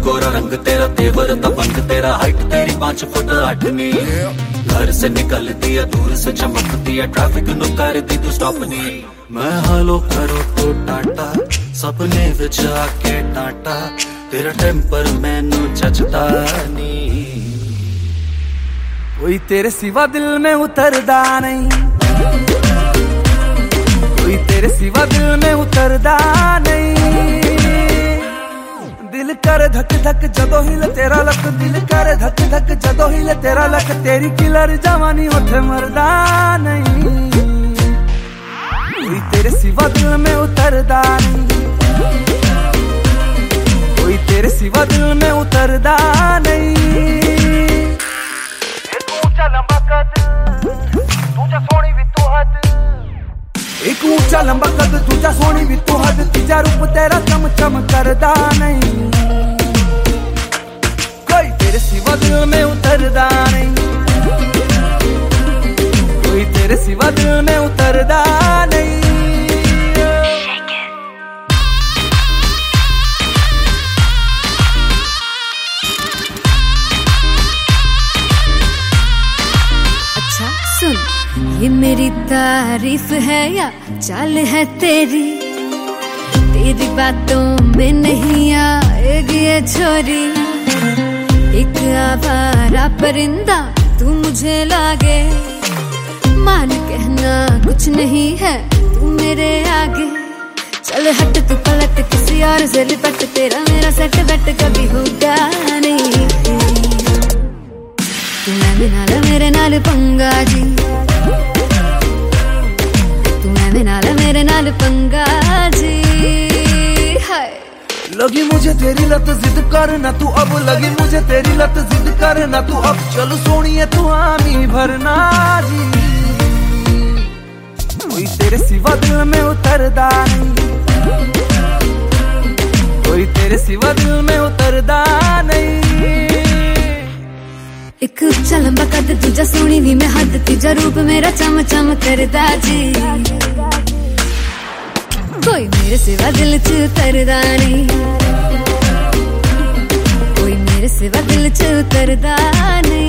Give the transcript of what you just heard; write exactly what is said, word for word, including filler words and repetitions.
गोरा रंग तेरा, तेवर तबंग तेरा, हाइट तेरी पांच फुट आठ नी। घर से निकलती है दूर से चमकती है, ट्रैफिक नु करती तू स्टॉप नी। मैं हालो करो तो टाटा, सपने विच आके टाटा, तेरा टेम्पर मैनू जचदा नी। कोई तेरे सिवा दिल में उतरदा नहीं, कोई तेरे सिवा दिल में उतरदा नहीं। दिल कर धक धक जदों हिले तेरा लक, दिल कर धक धक जदों हिले तेरा लक, तेरी किलर जवानी उठे मरदा नहीं। कोई तेरे सिवा दिल में उतरदा नहीं, कोई तेरे सिवा दिल में उतरदा नहीं। लंबा कद तुझा सोनी भी तू हद, एक ऊंचा लंबा कद तुझा सोनी भी तू हद, तीजा रूप तेरा चम चम करदा नहीं। कोई तेरे सिवा दिल में उतरदा नहीं, कोई तेरे सिवा दिल में उतरदा नहीं। ये मेरी तारीफ है या चाल है तेरी, तेरी बातों में नहीं आएगी ये छोरी। एक आवारा परिंदा तू मुझे लागे, मान कहना कुछ नहीं है तू मेरे आगे। चल हट तू पलट किसी और से लिपट, तेरा मेरा सेट बैट कभी होगा नहीं। तू मैं नाल मेरे नाल पंगा जी, तू मैं नाल मेरे नाल पंगा जी। हाय लगी मुझे तेरी लत जिद करना तू अब, लगी मुझे तेरी लत जिद करना तू अब। चल सोनिए तू हामी भरना जी, कोई तेरे सिवा दिल में उतरदा नहीं, कोई तेरे सिवा दिल में उतरदा नहीं। एक ऊंचा लंबा कद तुझा सोनी भी मैं हद, तीजा रूप मेरा चम चम करदा जी। कोई मेरे सिवा दिल च उतरदा नहीं, कोई मेरे सिवा दिल च उतरदा नहीं।